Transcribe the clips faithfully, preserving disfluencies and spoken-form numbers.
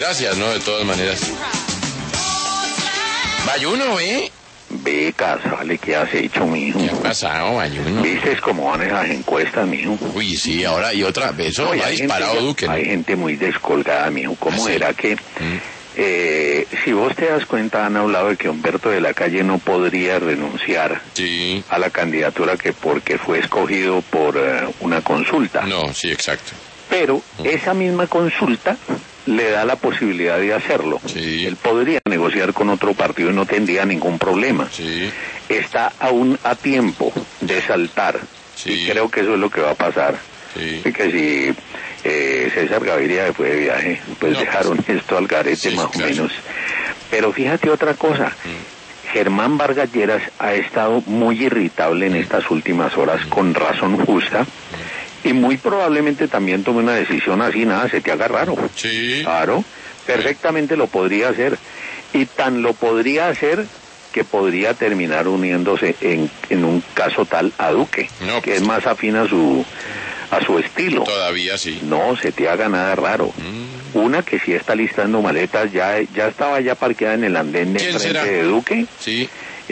Gracias, ¿no? De todas maneras. Bayuno, ¿eh? Ve, Casale, ¿qué has hecho, mijo? ¿Qué ha pasado, Bayuno? ¿Viste cómo van esas encuestas, mijo? Uy, sí, ahora y otra vez. Eso No, y ha hay disparado gente, Duque, ¿no? Hay gente muy descolgada, mijo. ¿Cómo ¿Ah, sí? era que... Mm. Eh, si vos te das cuenta, han hablado de que Humberto de la Calle no podría renunciar Sí. a la candidatura que porque fue escogido por uh, una consulta. No, sí, exacto. Pero esa misma consulta le da la posibilidad de hacerlo. Sí. Él podría negociar con otro partido y no tendría ningún problema. Sí. Está aún a tiempo de saltar. Sí. Y creo que eso es lo que va a pasar. Sí. Y que si eh, César Gaviria se fue de viaje, pues No, dejaron pues, esto al garete, sí, más claro. o menos. Pero fíjate otra cosa. Mm. Germán Vargas Lleras ha estado muy irritable en estas últimas horas, con razón justa, y muy probablemente también tome una decisión así, nada, se te haga raro. Sí. Claro, perfectamente lo podría hacer, y tan lo podría hacer que podría terminar uniéndose en, en un caso tal a Duque, No, que pues, es más afín a su, a su estilo. Todavía sí. No se te haga nada raro. Mm. Una que sí está listando maletas, ya, ya estaba ya parqueada en el andén de ¿Quién frente será? de Duque, Sí.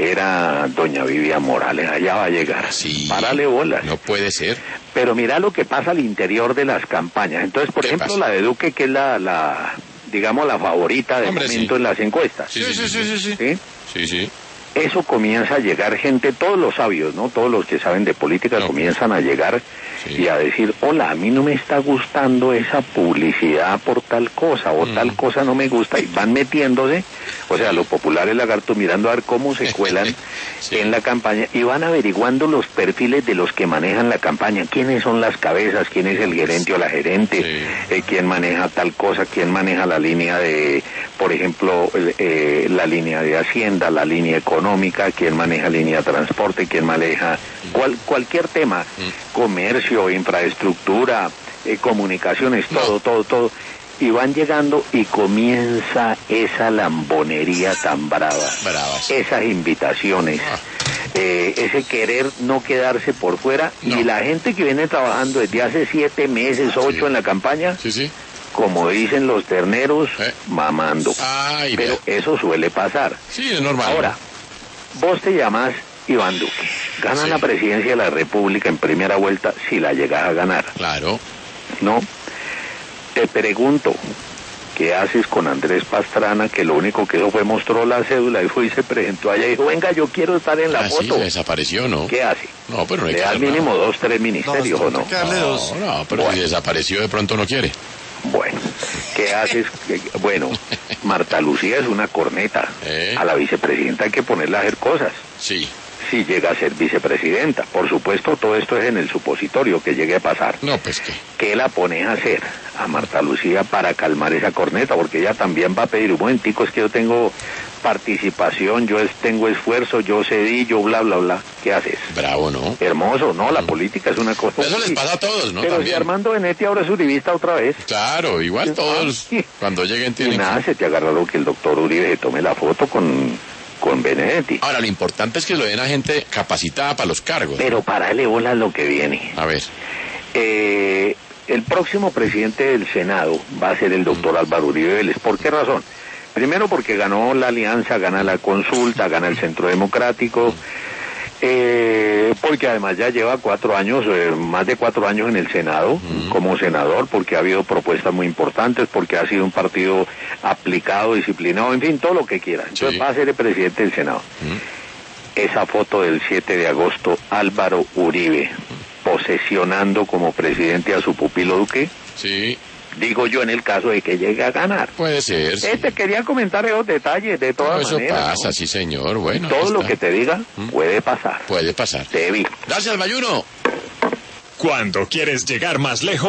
era doña Vivian Morales, allá va a llegar. Sí. Párale bolas. No puede ser. Pero mira lo que pasa al interior de las campañas. Entonces, por ¿Qué ejemplo, pasa? la de Duque, que es la, la digamos, la favorita de Hombre, momento sí. en las encuestas. Sí, sí, sí, sí, sí, sí. ¿Sí? Sí, sí. Eso comienza a llegar gente, todos los sabios, ¿no? Todos los que saben de política No. comienzan a llegar Sí. y a decir, hola, a mí no me está gustando esa publicidad por tal cosa, o Mm. tal cosa no me gusta, y van metiéndose, o sea, los populares lagartos mirando a ver cómo se cuelan Sí. en la campaña, y van averiguando los perfiles de los que manejan la campaña, quiénes son las cabezas, quién es el gerente o la gerente, Sí. eh, quién maneja tal cosa, quién maneja la línea de, por ejemplo, eh, la línea de Hacienda, la línea económica, quién maneja línea de transporte, quién maneja cual, cualquier tema, Mm. comercio, infraestructura, eh, comunicaciones, todo, No. todo, todo. Y van llegando y comienza esa lambonería tan brava, Bravas. esas invitaciones, Ah. eh, ese querer no quedarse por fuera, No. y la gente que viene trabajando desde hace siete meses, ocho Sí. en la campaña, Sí, sí. como dicen los terneros, Eh. mamando. Ay, Pero vea. eso suele pasar. Sí, es normal. Ahora, vos te llamás Iván Duque, ganas Sí. la presidencia de la República en primera vuelta si la llegas a ganar, Claro. ¿no? Te pregunto, ¿qué haces con Andrés Pastrana, que lo único que hizo fue mostró la cédula y fue y se presentó allá y dijo, venga, yo quiero estar en la Ah, sí, foto? se desapareció, ¿no? ¿Qué hace? No, pero no hay ¿Le que das hacer nada. mínimo dos, tres ministerios o no? hay que darle dos. No, no, pero Bueno. si desapareció de pronto no quiere. Bueno, ¿qué haces? Bueno, Marta Lucía es una corneta. Eh. A la vicepresidenta hay que ponerla a hacer cosas. Sí. Si llega a ser vicepresidenta. Por supuesto, todo esto es en el supositorio que llegue a pasar. No, pues qué. ¿Qué la pone a hacer a Marta Lucía para calmar esa corneta? Porque ella también va a pedir, un momentico, es que yo tengo participación, yo es- tengo esfuerzo, yo cedí, yo bla, bla, bla. ¿Qué haces? Bravo, ¿no? Hermoso, ¿no? La política es una cosa... Eso les pasa a todos, ¿no? Pero si También. Armando Benetti ahora es uribista otra vez. Claro, igual todos Ah, sí. cuando lleguen Y tienen nada, que... se te agarró que el doctor Uribe se tome la foto con, con Benedetti. Ahora, lo importante es que lo den a gente capacitada para los cargos. Pero parale bolas lo que viene. A ver. Eh, el próximo presidente del Senado va a ser el doctor Álvaro Uribe Vélez. ¿Por qué razón? Primero porque ganó la alianza, gana la consulta, gana el Centro Democrático, eh, porque además ya lleva cuatro años, eh, más de cuatro años en el Senado, como senador, porque ha habido propuestas muy importantes, porque ha sido un partido aplicado, disciplinado, en fin, todo lo que quiera. Entonces Sí. va a ser el presidente del Senado. Esa foto del siete de agosto, Álvaro Uribe, posesionando como presidente a su pupilo Duque, Sí, digo yo en el caso de que llegue a ganar. puede ser. sí. Eh, te quería comentar esos detalles de Pero todas eso maneras. pasa, ¿no? sí, señor. Bueno, Todo ahí lo está. que te diga puede pasar. Puede pasar. Te vi. Gracias, Bayuno. Cuando quieres llegar más lejos.